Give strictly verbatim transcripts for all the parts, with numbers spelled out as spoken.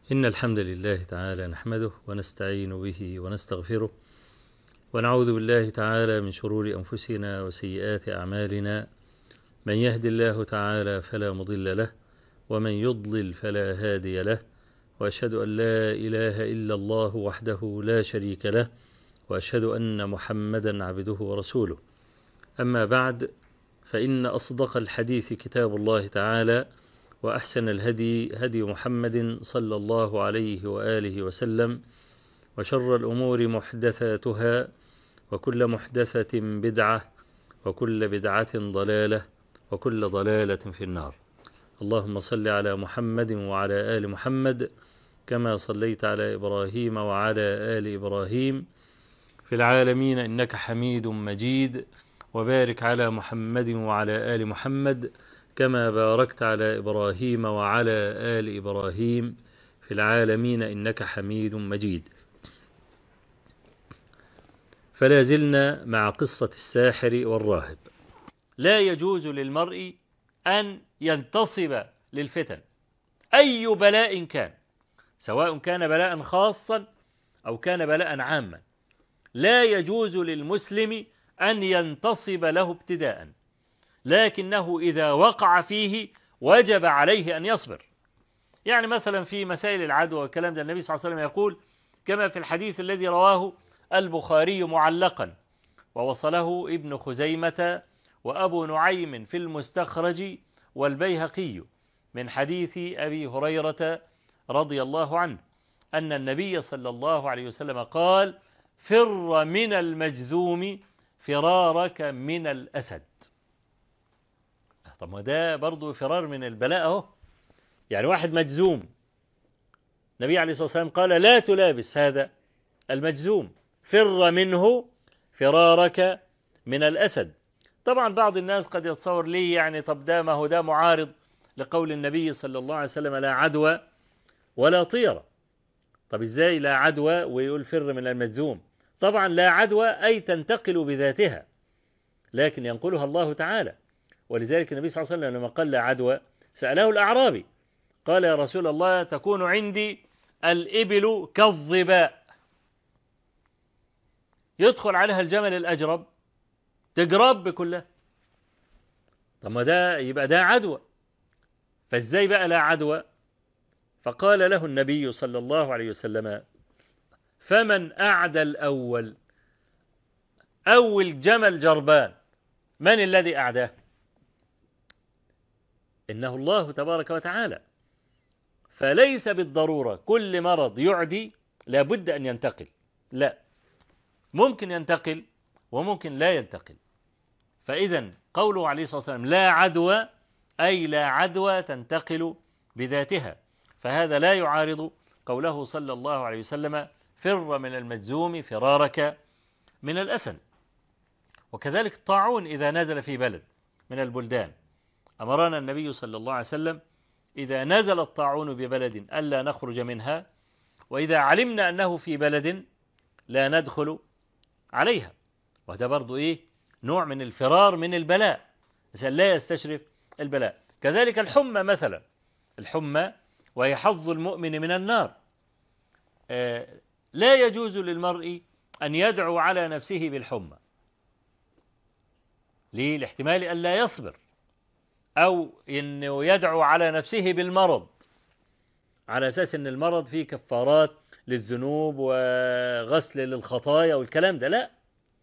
إن الحمد لله تعالى نحمده ونستعين به ونستغفره ونعوذ بالله تعالى من شرور أنفسنا وسيئات أعمالنا. من يهد الله تعالى فلا مضل له ومن يضلل فلا هادي له، وأشهد أن لا إله إلا الله وحده لا شريك له، وأشهد أن محمدا عبده ورسوله. أما بعد، فإن أصدق الحديث كتاب الله تعالى، وأحسن الهدي هدي محمد صلى الله عليه وآله وسلم، وشر الأمور محدثاتها، وكل محدثة بدعة، وكل بدعة ضلالة، وكل ضلالة في النار. اللهم صل على محمد وعلى آل محمد كما صليت على إبراهيم وعلى آل إبراهيم في العالمين إنك حميد مجيد، وبارك على محمد وعلى آل محمد كما باركت على إبراهيم وعلى آل إبراهيم في العالمين إنك حميد مجيد. فلا زلنا مع قصة الساحر والراهب. لا يجوز للمرء أن ينتصب للفتن أي بلاء كان، سواء كان بلاء خاصا أو كان بلاء عاما. لا يجوز للمسلم أن ينتصب له ابتداء، لكنه إذا وقع فيه وجب عليه أن يصبر. يعني مثلا في مسائل العدوى والكلام ده، النبي صلى الله عليه وسلم يقول كما في الحديث الذي رواه البخاري معلقا ووصله ابن خزيمة وأبو نعيم في المستخرج والبيهقي من حديث أبي هريرة رضي الله عنه أن النبي صلى الله عليه وسلم قال: فر من المجذوم فرارك من الأسد. طب ما ده برضو فرار من البلاء اهو. يعني واحد مجزوم، النبي عليه الصلاة والسلام قال: لا تلابس هذا المجزوم، فر منه فرارك من الأسد. طبعا بعض الناس قد يتصور لي يعني طب ده ما هو ده معارض لقول النبي صلى الله عليه وسلم: لا عدوى ولا طيرة. طب ازاي لا عدوى ويقول فر من المجزوم؟ طبعا لا عدوى أي تنتقل بذاتها، لكن ينقلها الله تعالى. ولذلك النبي صلى الله عليه وسلم لما قال لا عدوى سأله الأعرابي قال: يا رسول الله، تكون عندي الإبل كالظباء، يدخل عليها الجمل الأجرب تجرب بكلها. طب ما ده يبقى ده عدوى، فازاي بقى لا عدوى؟ فقال له النبي صلى الله عليه وسلم: فمن أعدى الأول؟ أول جمل جربان من الذي أعداه؟ إنه الله تبارك وتعالى. فليس بالضرورة كل مرض يعدي لابد أن ينتقل، لا، ممكن ينتقل وممكن لا ينتقل. فإذا قوله عليه الصلاة والسلام لا عدوى أي لا عدوى تنتقل بذاتها، فهذا لا يعارض قوله صلى الله عليه وسلم: فر من المجزوم فرارك من الأسد. وكذلك الطاعون إذا نزل في بلد من البلدان، أمرنا النبي صلى الله عليه وسلم إذا نزل الطاعون ببلد ألا نخرج منها، وإذا علمنا أنه في بلد لا ندخل عليها. وهذا برضو إيه؟ نوع من الفرار من البلاء، عشان لا يستشرف البلاء. كذلك الحمى مثلا، الحمى وهي حظ المؤمن من النار. آه لا يجوز للمرء أن يدعو على نفسه بالحمى. ليه؟ لاحتمال أن لا يصبر، أو أنه يدعو على نفسه بالمرض على أساس أن المرض فيه كفارات للذنوب وغسل للخطايا والكلام ده. لا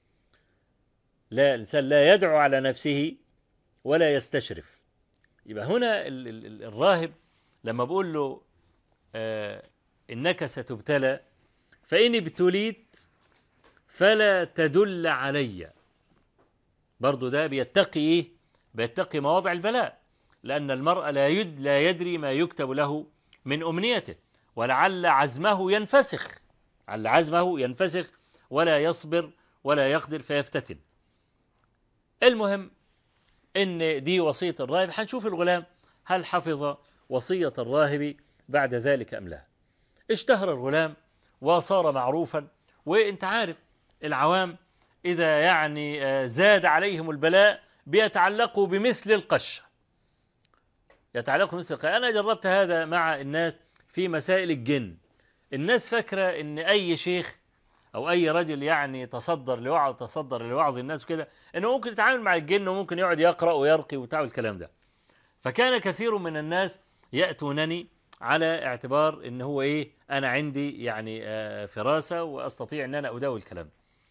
لا الإنسان لا يدعو على نفسه ولا يستشرف. يبقى هنا ال ال الراهب لما بقول له آه إنك ستبتلى، فإن ابتليت فلا تدل علي، برضو ده بيتقي إيه؟ بيتقي مواضع البلاء، لأن المرء لا يد لا يدري ما يكتب له من أمنيته، ولعل عزمه ينفسخ، على عزمه ينفسخ ولا يصبر ولا يقدر فيفتتن. المهم إن دي وصية الراهب. هنشوف الغلام هل حفظ وصية الراهب بعد ذلك أم لا. اشتهر الغلام وصار معروفا، وانت عارف العوام إذا يعني زاد عليهم البلاء بيتعلقوا بمثل القش، يتعلقوا بمثل القش. أنا جربت هذا مع الناس في مسائل الجن. الناس فاكرة ان اي شيخ او اي رجل يعني تصدر لوعظ تصدر لوعظ الناس كده انه ممكن يتعامل مع الجن وممكن يقعد يقرأ ويرقي وبتاع الكلام ده. فكان كثير من الناس يأتونني على اعتبار ان هو ايه، انا عندي يعني فراسة واستطيع ان انا اداوي الكلام.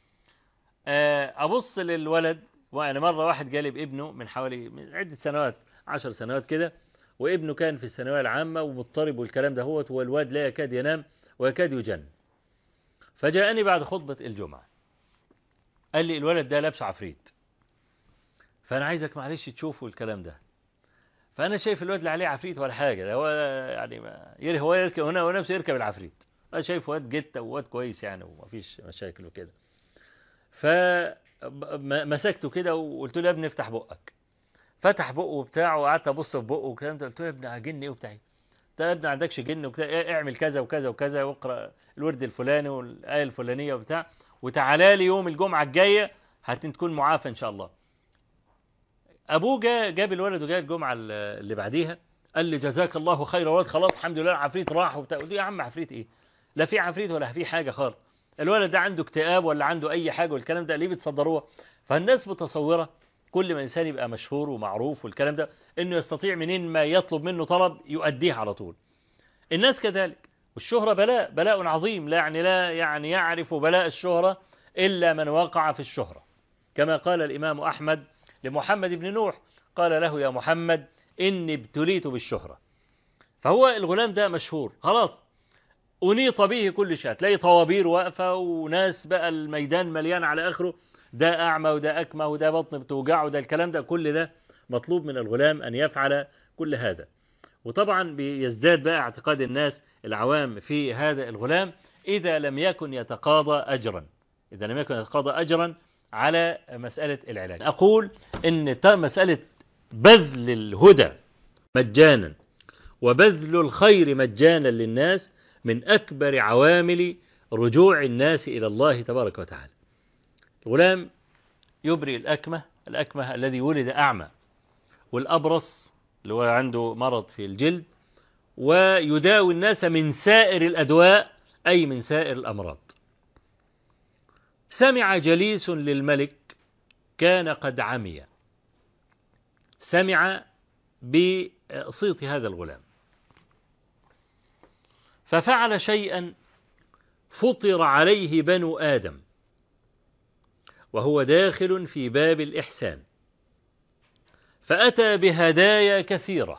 ابص للولد، وانا مرة واحد جالب ابنه من حوالي من عدة سنوات عشر سنوات كده، وابنه كان في الثانوية العامة ومضطرب والكلام ده هو، والواد لا يكاد ينام ويكاد يجن. فجاءني بعد خطبة الجمعة قال لي الولد ده لابس عفريت، فأنا عايزك معلش تشوفه الكلام ده. فأنا شايف الولد لا عليه عفريت ولا حاجة، ده هو يعني ما يري هو يركب هنا ونفسه يركب العفريت. أنا شايف واد جتة وواد كويس يعني ومفيش مشاكل وكده. فمسكته كده وقلت له يا ابني افتح بقك. فتح بقه بتاعه وقعدت ابص في بقه وكلام ده. قلت له يا ابني جن ايه وبتاع، انت يا ابني عندكش جن وبتاع، اعمل كذا وكذا وكذا واقرا الورد الفلاني والايه الفلانيه وبتاع، وتعالى لي يوم الجمعه الجايه هتكون معافى ان شاء الله. ابوه جا جاب الولد وجاء الجمعه اللي بعديها قال لي جزاك الله خير يا ولد، خلاص الحمد لله العفريت راح وبتاع. قلت له يا عم عفريت ايه، لا في عفريت ولا في حاجه خالص، الولد ده عنده اكتئاب ولا عنده اي حاجه والكلام ده ليه بتصدروها. فالناس متصوره كل ما انسان يبقى مشهور ومعروف والكلام ده انه يستطيع منين ما يطلب منه طلب يؤديه على طول. الناس كذلك، والشهرة بلاء بلاء عظيم، لا يعني لا يعني يعرف بلاء الشهرة إلا من وقع في الشهرة. كما قال الإمام أحمد لمحمد بن نوح، قال له يا محمد إني ابتليت بالشهرة. فهو الغلام ده مشهور خلاص، أنيط به كل شيء، تلاقي طوابير واقفة وناس بقى الميدان مليان على آخره، ده أعمى وده أكمى وده بطن بتوجعه وده الكلام ده، كل ده مطلوب من الغلام أن يفعل كل هذا. وطبعا بيزداد بقى اعتقاد الناس العوام في هذا الغلام إذا لم يكن يتقاضى أجرا، إذا لم يكن يتقاضى أجرا على مسألة العلاج. أقول إن مسألة بذل الهدى مجانا وبذل الخير مجانا للناس من أكبر عوامل رجوع الناس إلى الله تبارك وتعالى. الغلام يبرئ الأكمة الأكمة الذي ولد أعمى، والأبرص اللي هو عنده مرض في الجلد، ويداوي الناس من سائر الأدواء أي من سائر الأمراض. سمع جليس للملك كان قد عمي، سمع بصيت هذا الغلام ففعل شيئا فطر عليه بنو آدم وهو داخل في باب الإحسان، فأتى بهدايا كثيرة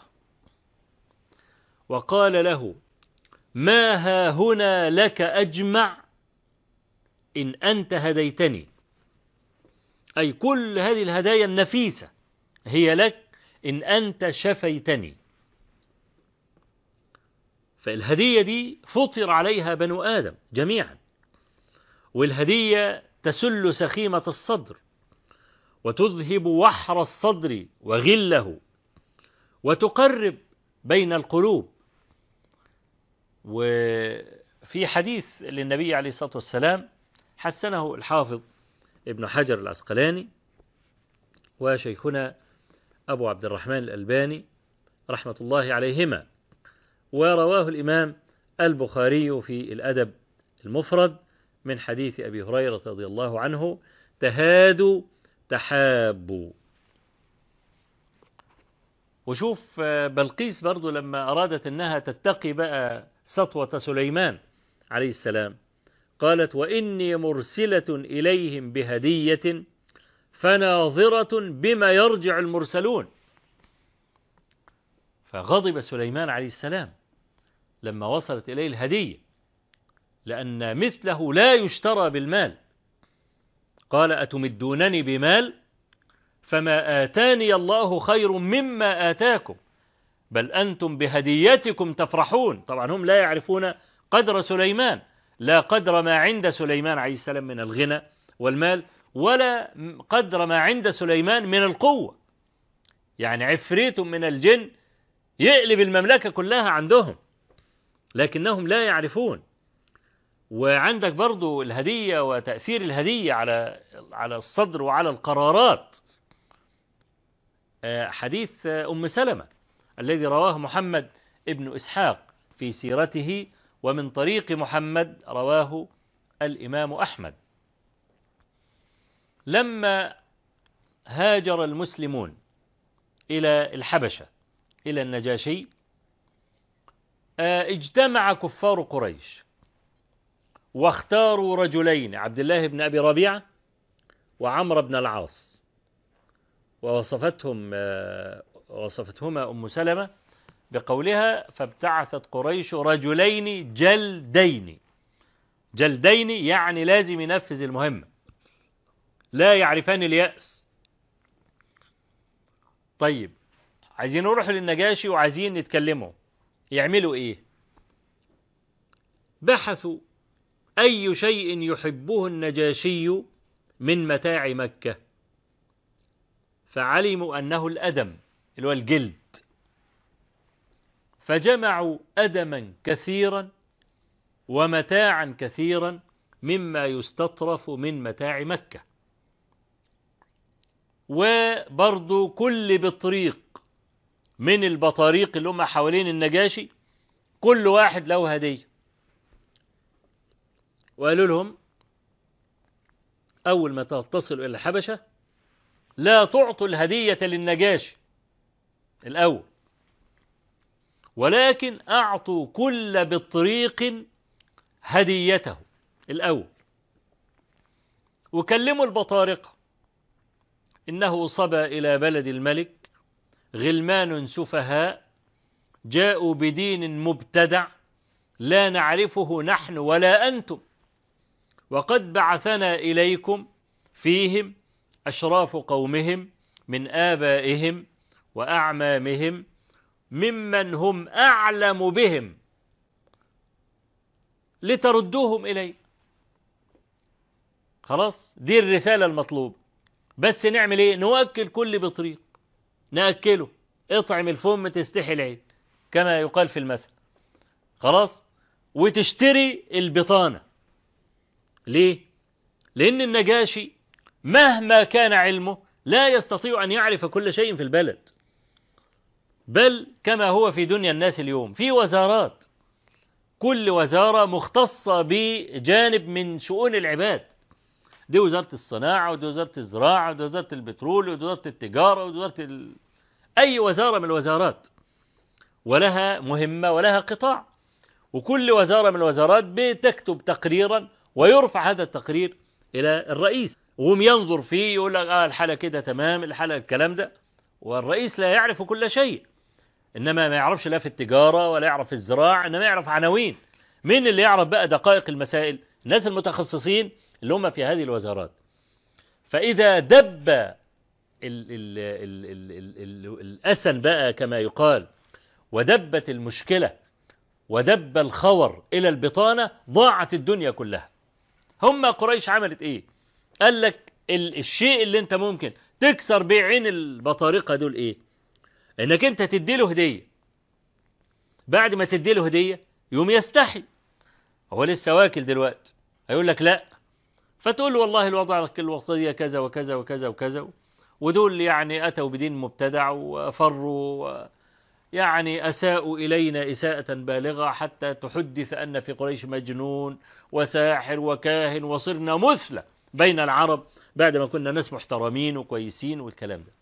وقال له ما ها هنا لك أجمع إن أنت هديتني، أي كل هذه الهدايا النفيسة هي لك إن أنت شفيتني. فالهدية دي فطر عليها بنو آدم جميعا، والهدية تسل سخيمة الصدر وتذهب وحر الصدر وغله وتقرب بين القلوب. وفي حديث للنبي عليه الصلاة والسلام حسنه الحافظ ابن حجر العسقلاني وشيخنا أبو عبد الرحمن الألباني رحمة الله عليهما، ورواه الإمام البخاري في الأدب المفرد من حديث أبي هريرة رضي الله عنه تهادوا تحابوا. وشوف بلقيس برضو لما أرادت أنها تتقي بقى سطوة سليمان عليه السلام قالت وإني مرسلة إليهم بهدية فناظرة بما يرجع المرسلون. فغضب سليمان عليه السلام لما وصلت إليه الهدية، لأن مثله لا يشترى بالمال. قال أتمدونني بمال فما آتاني الله خير مما آتاكم بل أنتم بهديتكم تفرحون. طبعا هم لا يعرفون قدر سليمان، لا قدر ما عند سليمان عليه السلام من الغنى والمال، ولا قدر ما عند سليمان من القوة. يعني عفريت من الجن يقلب المملكة كلها عندهم، لكنهم لا يعرفون. وعندك برضو الهدية وتأثير الهدية على على الصدر وعلى القرارات. حديث أم سلمة الذي رواه محمد ابن إسحاق في سيرته ومن طريق محمد رواه الإمام أحمد. لما هاجر المسلمون إلى الحبشة إلى النجاشي اجتمع كفار قريش واختاروا رجلين، عبد الله بن أبي ربيعة وعمرو بن العاص، ووصفتهم وصفتهما أم سلمة بقولها: فابتعثت قريش رجلين جلدين. جلدين يعني لازم ينفذ المهمة، لا يعرفان اليأس. طيب، عايزين نروح للنجاشي وعايزين نتكلموا، يعملوا ايه؟ بحثوا أي شيء يحبه النجاشي من متاع مكة، فعلموا أنه الأدم اللي هو الجلد، فجمعوا أدما كثيرا ومتاعا كثيرا مما يستطرف من متاع مكة. وبرضو كل بطريق من البطاريق اللي هم حوالين النجاشي كل واحد له هدية، وقالوا لهم: أول ما تصلوا إلى الحبشة لا تعطوا الهدية للنجاشي الأول، ولكن أعطوا كل بطريق هديته الأول. وكلموا البطارقة: إنه صبا إلى بلد الملك غلمان سفهاء جاءوا بدين مبتدع لا نعرفه نحن ولا أنتم، وقد بعثنا إليكم فيهم أشراف قومهم من آبائهم وأعمامهم ممن هم أعلم بهم لتردوهم إلي. خلاص، دي الرسالة المطلوب. بس نعمل إيه؟ نوكل كل بطريق، نأكله، اطعم الفم تستحي العين كما يقال في المثل. خلاص، وتشتري البطانة. ليه؟ لأن النجاشي مهما كان علمه لا يستطيع أن يعرف كل شيء في البلد، بل كما هو في دنيا الناس اليوم في وزارات، كل وزارة مختصة بجانب من شؤون العباد. دي وزارة الصناعة، ودي وزارة الزراعة، ودي وزارة البترول، ودي وزارة التجارة، ودي وزارة ال... أي وزارة من الوزارات ولها مهمة ولها قطاع، وكل وزارة من الوزارات بتكتب تقريرا ويرفع هذا التقرير إلى الرئيس وهم ينظر فيه، يقول لك آه الحالة كده تمام، الحالة الكلام ده. والرئيس لا يعرف كل شيء، إنما ما يعرفش لا في التجارة ولا يعرف في الزراعة، إنما يعرف عناوين. مين اللي يعرف بقى دقائق المسائل؟ الناس المتخصصين اللي هم في هذه الوزارات. فإذا دب ال ال ال ال ال ال الأسن بقى كما يقال، ودبت المشكلة ودب الخور إلى البطانة، ضاعت الدنيا كلها. هم قريش عملت إيه؟ قال لك الشيء اللي انت ممكن تكسر بيه عين البطارقة دول إيه؟ إنك انت تدي له هدية. بعد ما تدي له هدية يوم يستحي، هو لسه واكل دلوقتي، هيقول لك لا، فتقول له والله الوضع الوقتية كذا وكذا وكذا وكذا، ودول يعني أتوا بدين مبتدع وفروا، يعني أساءوا إلينا إساءة بالغة حتى تحدث أن في قريش مجنون وساحر وكاهن، وصرنا مثلى بين العرب بعد ما كنا ناس محترمين وكويسين والكلام ده.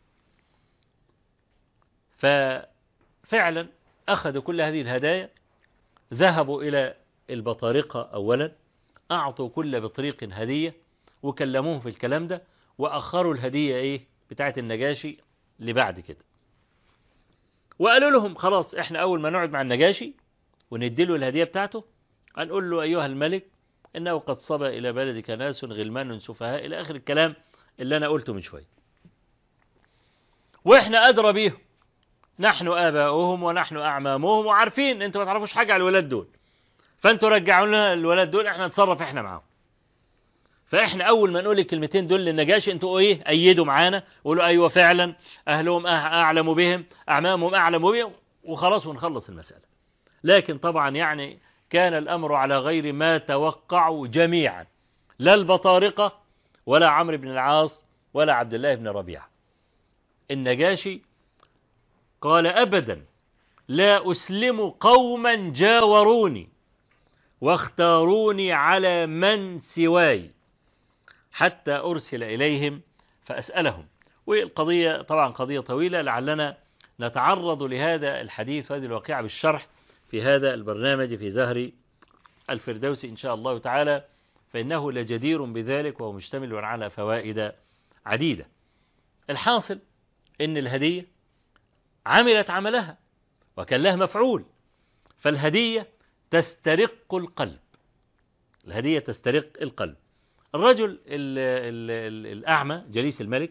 ففعلا أخذوا كل هذه الهدايا، ذهبوا إلى البطارقة أولا، أعطوا كل بطريق هدية وكلموهم في الكلام ده، وأخروا الهدية إيه بتاعت النجاشي لبعد كده. وقالوا لهم خلاص احنا أول ما نقعد مع النجاشي ونديله الهدية بتاعته هنقول له: أيها الملك، إنه قد صبا إلى بلدك ناس غلمان سفهاء، إلى آخر الكلام اللي أنا قلته من شوية، وإحنا أدرى بيهم، نحن آباؤهم ونحن أعمامهم، وعارفين أنتوا ما تعرفوش حاجة على الولاد دول، فأنتوا رجعوا لنا الولاد دول، إحنا نتصرف إحنا معاهم. فإحنا أول ما نقول الكلمتين دول للنجاشي أنتوا إيه؟ أيدوا معانا، قولوا أيوة فعلا أهلهم أعلم بهم، أعمامهم أعلم بهم، وخلاص ونخلص المسألة. لكن طبعا يعني كان الأمر على غير ما توقعوا جميعا، لا البطارقة ولا عمرو بن العاص ولا عبد الله بن ربيعة. النجاشي قال: أبدا، لا أسلم قوما جاوروني واختاروني على من سواي حتى أرسل إليهم فأسألهم. والقضية طبعا قضية طويلة، لعلنا نتعرض لهذا الحديث وهذه الواقعة بالشرح في هذا البرنامج في زهر الفردوس إن شاء الله تعالى، فإنه لجدير بذلك وهو مشتمل على فوائد عديدة. الحاصل إن الهدية عملت عملها وكان لها مفعول، فالهدية تسترق القلب، الهدية تسترق القلب. الرجل ال ال ال الأعمى جليس الملك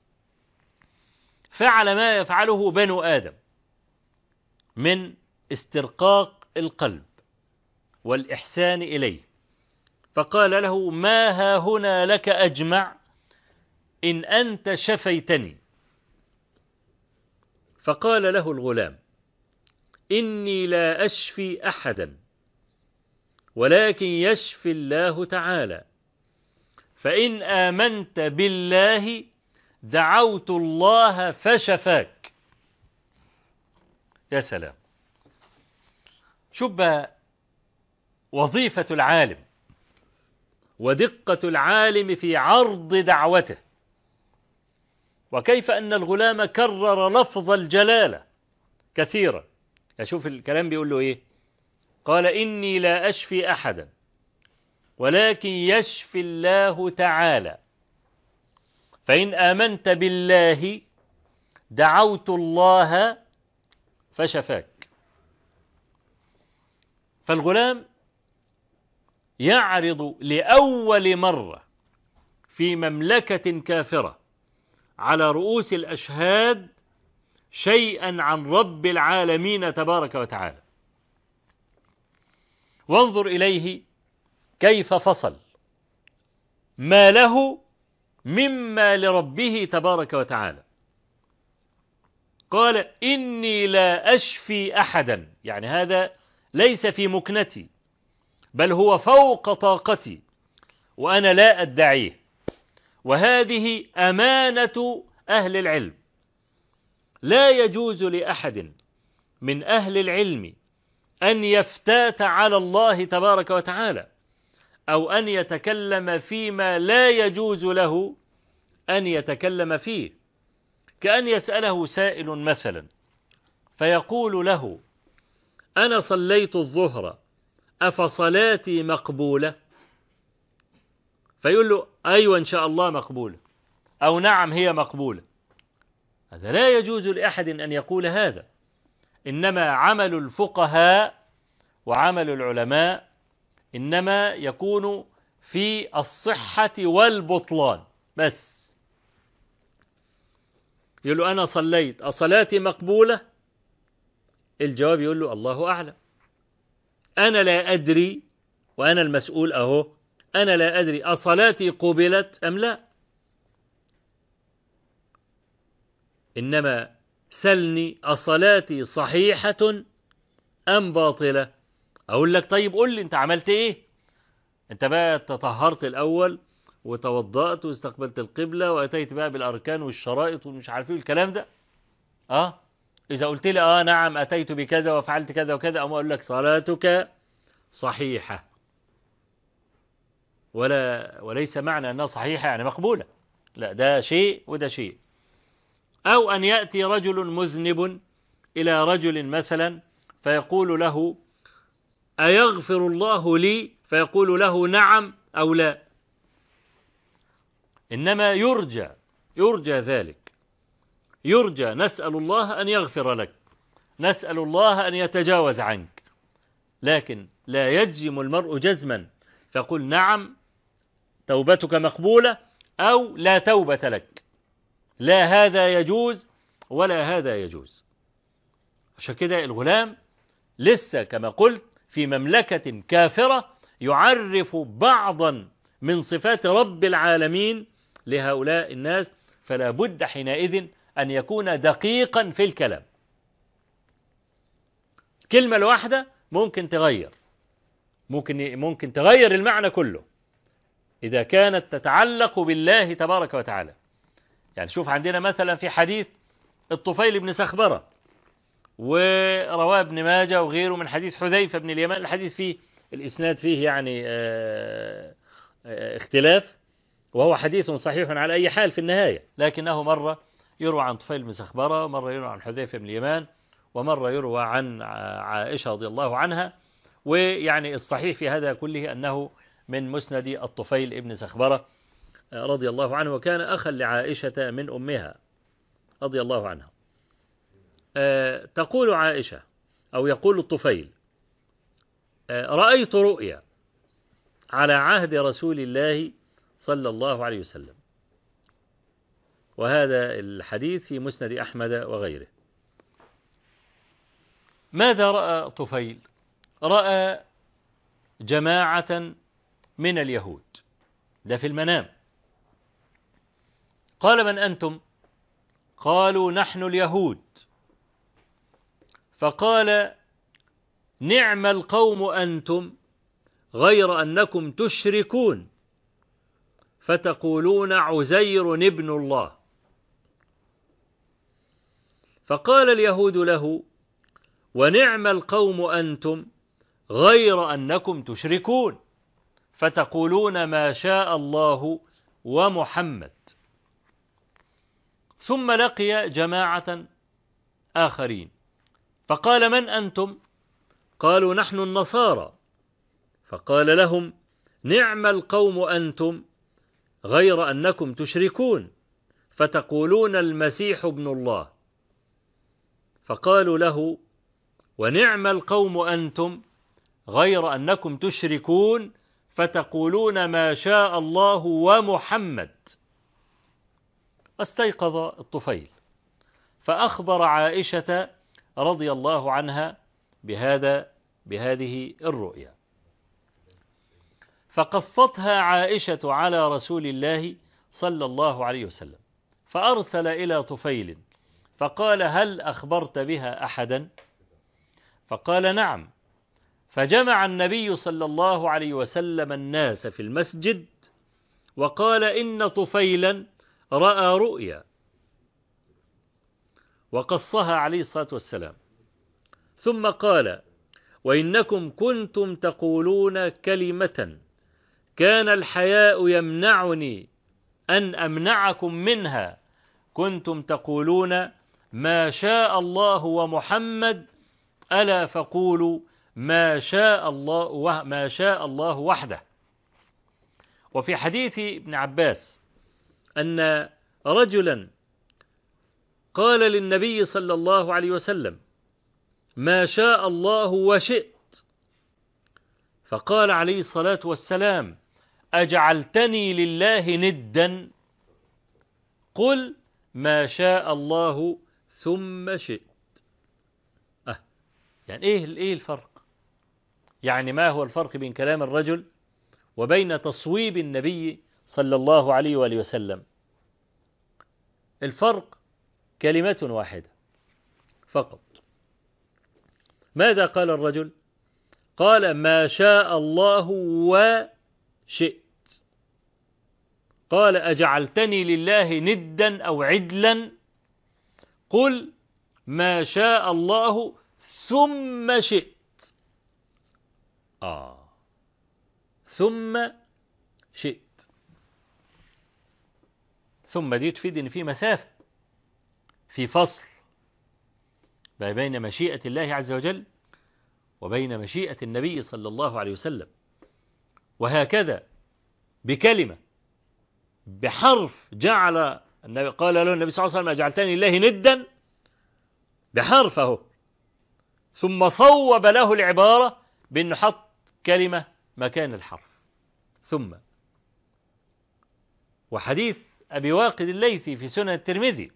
فعل ما يفعله بنو آدم من استرقاق القلب والإحسان إليه، فقال له: ما ها هنا لك أجمع إن أنت شفيتني. فقال له الغلام: إني لا أشفي أحدا ولكن يشفي الله تعالى، فإن آمنت بالله دعوت الله فشفاك. يا سلام، شوف وظيفة العالم ودقة العالم في عرض دعوته، وكيف أن الغلام كرر لفظ الجلالة كثيرا. أشوف الكلام بيقول له إيه؟ قال: إني لا أشفي أحدا ولكن يشفي الله تعالى، فإن آمنت بالله دعوت الله فشفاك. فالغلام يعرض لأول مرة في مملكة كافرة على رؤوس الأشهاد شيئا عن رب العالمين تبارك وتعالى، وانظر إليه كيف فصل ما له مما لربه تبارك وتعالى. قال: إني لا أشفي أحدا، يعني هذا ليس في مكنتي بل هو فوق طاقتي وأنا لا أدعيه، وهذه أمانة أهل العلم. لا يجوز لأحد من أهل العلم أن يفتات على الله تبارك وتعالى أو أن يتكلم فيما لا يجوز له أن يتكلم فيه، كأن يسأله سائل مثلا فيقول له: أنا صليت الظهر أفصلاتي مقبولة؟ فيقول له: أيوة إن شاء الله مقبولة، أو نعم هي مقبولة. هذا لا يجوز لأحد أن يقول هذا، إنما عمل الفقهاء وعمل العلماء إنما يكون في الصحة والبطلان بس. يقول له: أنا صليت أصلاتي مقبولة؟ الجواب يقول له: الله أعلم، أنا لا أدري، وأنا المسؤول أهو، أنا لا أدري أصلاتي قبلت أم لا، إنما سلني أصلاتي صحيحة أم باطلة. أقول لك: طيب قل لي أنت عملت إيه؟ أنت بقى تطهرت الأول وتوضأت واستقبلت القبلة وأتيت بقى بالأركان والشرائط ومش عارف إيه الكلام ده. آه إذا قلت لي آه نعم أتيت بكذا وفعلت كذا وكذا، أما أقول لك صلاتك صحيحة، ولا وليس معنى أنها صحيحة يعني مقبولة، لا، ده شيء وده شيء. أو أن يأتي رجل مذنب إلى رجل مثلا فيقول له: أيغفر الله لي؟ فيقول له: نعم أو لا. إنما يرجى يرجى ذلك، يرجى، نسأل الله أن يغفر لك، نسأل الله أن يتجاوز عنك، لكن لا يجزم المرء جزما فيقول: نعم توبتك مقبولة أو لا توبة لك، لا هذا يجوز ولا هذا يجوز. عشان كده الغلام لسه كما قلت في مملكة كافرة يعرف بعضا من صفات رب العالمين لهؤلاء الناس، فلا بد حينئذ أن يكون دقيقا في الكلام. كلمة الواحدة ممكن تغير ممكن ممكن تغير المعنى كله إذا كانت تتعلق بالله تبارك وتعالى. يعني شوف عندنا مثلا في حديث الطفيل بن سخبرة ورواه ابن ماجه وغيره من حديث حذيفة بن اليمان. الحديث فيه الإسناد فيه يعني اختلاف، وهو حديث صحيح على أي حال في النهاية، لكنه مرة يروى عن طفيل بن سخبرة، ومرة يروى عن حذيفة بن اليمان، ومرة يروى عن عائشة رضي الله عنها. ويعني الصحيح في هذا كله أنه من مسند الطفيل بن سخبرة رضي الله عنه، وكان أخا لعائشة من أمها رضي الله عنها. تقول عائشة أو يقول الطفيل: رأيت رؤيا على عهد رسول الله صلى الله عليه وسلم. وهذا الحديث في مسند أحمد وغيره. ماذا رأى طفيل؟ رأى جماعة من اليهود، ده في المنام. قال: من أنتم؟ قالوا: نحن اليهود. فقال: نعم القوم أنتم، غير أنكم تشركون فتقولون عزير ابن الله. فقال اليهود له: ونعم القوم أنتم، غير أنكم تشركون فتقولون ما شاء الله ومحمد. ثم لقي جماعة آخرين فقال: من أنتم؟ قالوا: نحن النصارى. فقال لهم: نعم القوم أنتم، غير أنكم تشركون فتقولون المسيح ابن الله. فقالوا له: ونعم القوم أنتم، غير أنكم تشركون فتقولون ما شاء الله ومحمد. استيقظ الطفيل فأخبر عائشة رضي الله عنها بهذا بهذه الرؤيا، فقصتها عائشة على رسول الله صلى الله عليه وسلم، فأرسل إلى طفيل فقال: هل أخبرت بها أحدا؟ فقال: نعم. فجمع النبي صلى الله عليه وسلم الناس في المسجد وقال: إن طفيلا رأى رؤيا، وقصها عليه الصلاة والسلام. ثم قال: وإنكم كنتم تقولون كلمة كان الحياء يمنعني أن أمنعكم منها، كنتم تقولون ما شاء الله ومحمد، ألا فقولوا ما شاء الله ما شاء الله وحده. وفي حديث ابن عباس أن رجلا قال للنبي صلى الله عليه وسلم: ما شاء الله وشئت. فقال عليه الصلاة والسلام: أجعلتني لله ندا؟ قل ما شاء الله ثم شئت. أه يعني إيه إيه الفرق؟ يعني ما هو الفرق بين كلام الرجل وبين تصويب النبي صلى الله عليه وآله وسلم؟ الفرق كلمة واحدة فقط. ماذا قال الرجل؟ قال: ما شاء الله وشئت. قال: أجعلتني لله ندا أو عدلا؟ قل ما شاء الله ثم شئت. آه ثم شئت. ثم دي تفيد إن في مسافة، في فصل بين مشيئة الله عز وجل وبين مشيئة النبي صلى الله عليه وسلم. وهكذا بكلمة، بحرف جعل النبي، قال له النبي صلى الله عليه وسلم: أجعلتني لله ندا، بحرفه، ثم صوب له العبارة بأنه حط كلمة مكان الحرف ثم. وحديث أبي واقد الليثي في سنن الترمذي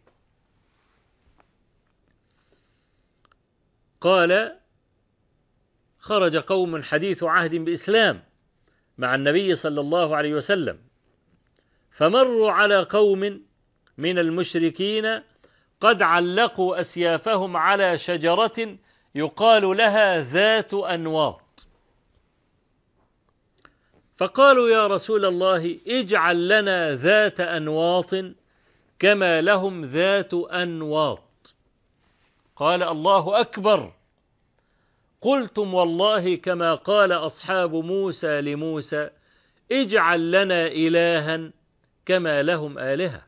قال: خرج قوم حديث عهد بإسلام مع النبي صلى الله عليه وسلم، فمروا على قوم من المشركين قد علقوا أسيافهم على شجرة يقال لها ذات أنواط، فقالوا: يا رسول الله اجعل لنا ذات أنواط كما لهم ذات أنواط. قال الله أكبر. قلتم والله كما قال أصحاب موسى لموسى اجعل لنا إلها كما لهم آلهة.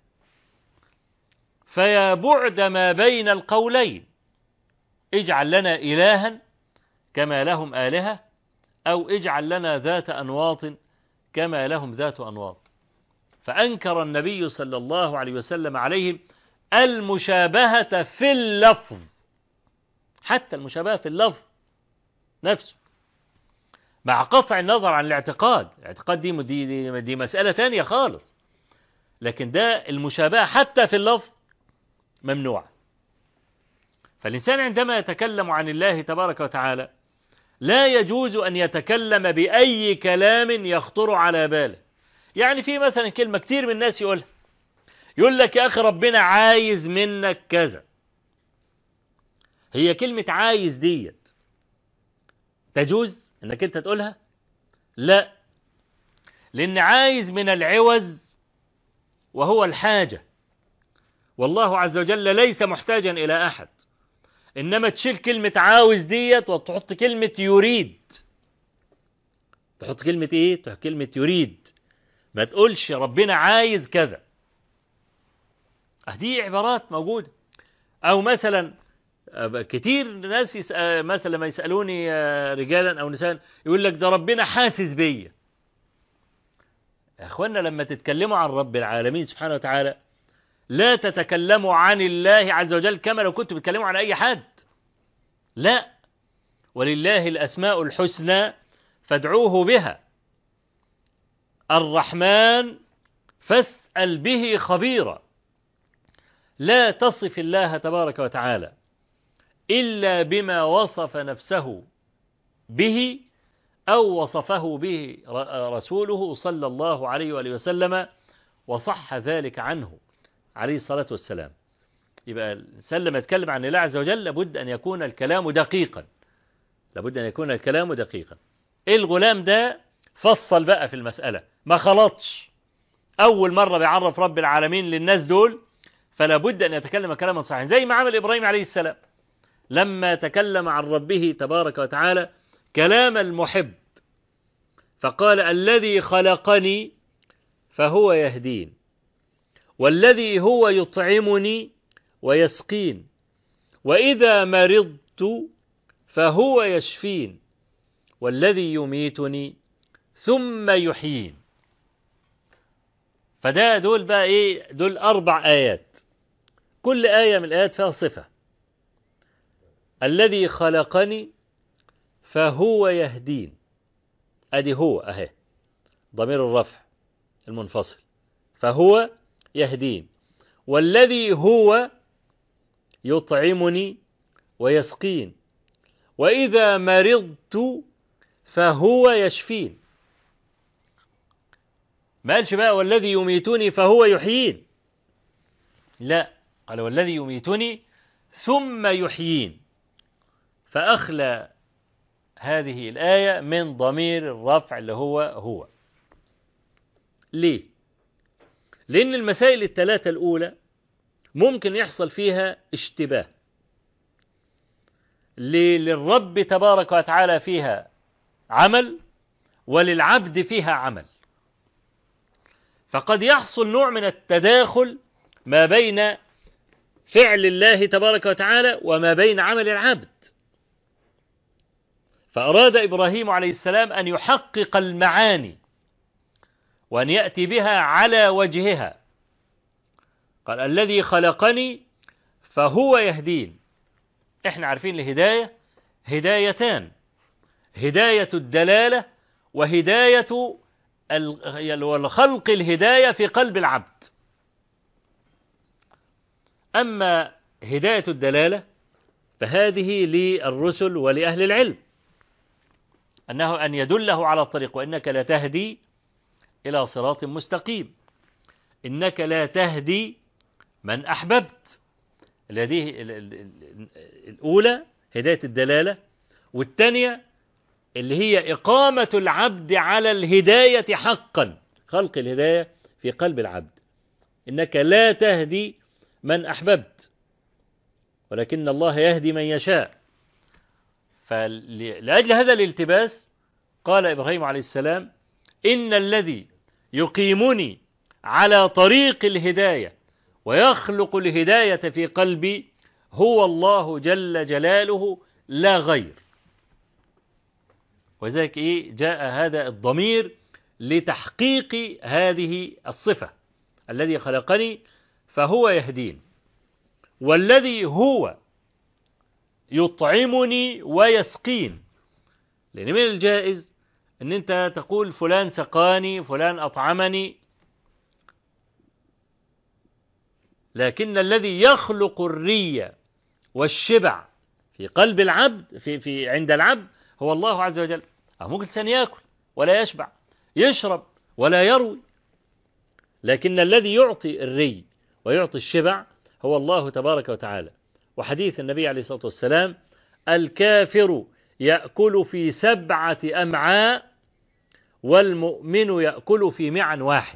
فيا بعد ما بين القولين، اجعل لنا إلها كما لهم آلهة، أو اجعل لنا ذات أنواط كما لهم ذات أنواط. فأنكر النبي صلى الله عليه وسلم عليهم المشابهة في اللفظ، حتى المشابهة في اللفظ نفسه، مع قطع النظر عن الاعتقاد. الاعتقاد دي, دي, دي, دي مسألة تانية خالص، لكن ده المشابهة حتى في اللفظ ممنوع. فالإنسان عندما يتكلم عن الله تبارك وتعالى لا يجوز أن يتكلم بأي كلام يخطر على باله. يعني في مثلا كلمة كتير من الناس يقولها، يقول لك يا أخي ربنا عايز منك كذا. هي كلمة عايز ديت تجوز أنك أنت تقولها؟ لا، لأن عايز من العوز وهو الحاجة، والله عز وجل ليس محتاجا إلى أحد. إنما تشيل كلمة عاوز ديت وتحط كلمة يريد. تحط كلمة إيه؟ تحط كلمة يريد. ما تقولش ربنا عايز كذا. دي عبارات موجودة. أو مثلا كتير ناس يسأل مثلا لما يسألوني رجالا أو نساء يقول لك ده ربنا حاسس بيا. يا أخوانا لما تتكلموا عن رب العالمين سبحانه وتعالى لا تتكلموا عن الله عز وجل كما لو كنتوا بتتكلموا عن أي حد. لا، ولله الأسماء الحسنى فادعوه بها. الرحمن فاسأل به خبيرا. لا تصف الله تبارك وتعالى إلا بما وصف نفسه به أو وصفه به رسوله صلى الله عليه وآله وسلم وصح ذلك عنه عليه الصلاة والسلام. يبقى الإنسان لما يتكلم عن الله عز وجل لابد أن يكون الكلام دقيقا، لابد أن يكون الكلام دقيقا. الغلام ده فصل بقى في المسألة، ما خلطش. أول مرة بيعرف رب العالمين للناس دول، فلا بد أن يتكلم كلاما صحيحا، زي ما عمل إبراهيم عليه السلام لما تكلم عن ربه تبارك وتعالى كلام المحب، فقال الذي خلقني فهو يهدين، والذي هو يطعمني ويسقين، وإذا مرضت فهو يشفين، والذي يميتني ثم يحيين. فده دول بقى إيه؟ دول أربع آيات، كل آية من الآيات فيها صفة. الذي خلقني فهو يهدين، أدي هو أهي ضمير الرفع المنفصل، فهو يهدين، والذي هو يطعمني ويسقين، وإذا مرضت فهو يشفين. ما قالش بقى والذي يميتني فهو يحيين، لا، قال والذي يميتني ثم يحيين، فأخلى هذه الآية من ضمير الرفع اللي هو هو. ليه؟ لأن المسائل الثلاثة الأولى ممكن يحصل فيها اشتباه. للرب تبارك وتعالى فيها عمل وللعبد فيها عمل، فقد يحصل نوع من التداخل ما بين فعل الله تبارك وتعالى وما بين عمل العبد. فأراد إبراهيم عليه السلام أن يحقق المعاني وأن يأتي بها على وجهها. قال الذي خلقني فهو يهدين. احنا عارفين الهداية هدايتان، هداية الدلالة وهداية الخلق، الهداية في قلب العبد. أما هداية الدلالة فهذه للرسل ولأهل العلم، أنه أن يدله على الطريق، وإنك لا تهدي إلى صراط مستقيم، إنك لا تهدي من أحببت. هذه الأولى هداية الدلالة، والثانية اللي هي إقامة العبد على الهداية حقا، خلق الهداية في قلب العبد. إنك لا تهدي من أحببت، ولكن الله يهدي من يشاء. فلأجل هذا الالتباس قال إبراهيم عليه السلام: إن الذي يقيمني على طريق الهداية ويخلق الهداية في قلبي هو الله جل جلاله لا غير. وذلك إيه جاء هذا الضمير لتحقيق هذه الصفة: الذي خلقني فهو يهدين، والذي هو يطعمني ويسقين. لأن من الجائز أن أنت تقول فلان سقاني، فلان أطعمني، لكن الذي يخلق الري والشبع في قلب العبد في في عند العبد هو الله عز وجل. أو ممكن الإنسان يأكل ولا يشبع، يشرب ولا يروي، لكن الذي يعطي الري ويعطي الشبع هو الله تبارك وتعالى. وحديث النبي عليه الصلاة والسلام: الكافر يأكل في سبعة أمعاء والمؤمن يأكل في معن واحد.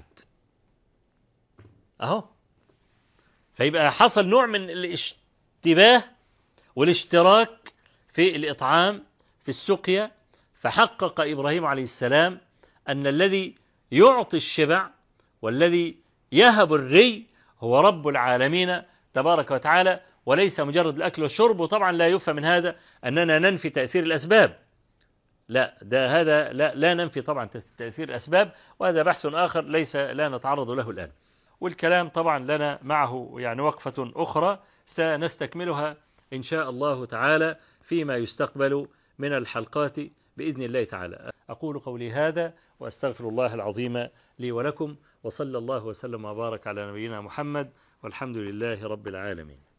أهو، فيبقى حصل نوع من الاشتباه والاشتراك في الإطعام في السقيا. فحقق إبراهيم عليه السلام أن الذي يعطي الشبع والذي يهب الري هو رب العالمين تبارك وتعالى، وليس مجرد الأكل والشرب. وطبعا لا يفهم من هذا أننا ننفي تأثير الأسباب، لا، ده هذا لا, لا ننفي طبعا تأثير الأسباب، وهذا بحث آخر ليس لا نتعرض له الآن. والكلام طبعا لنا معه يعني وقفة أخرى سنستكملها إن شاء الله تعالى فيما يستقبل من الحلقات بإذن الله تعالى. أقول قولي هذا وأستغفر الله العظيم لي ولكم، وصلى الله وسلم وبارك على نبينا محمد، والحمد لله رب العالمين.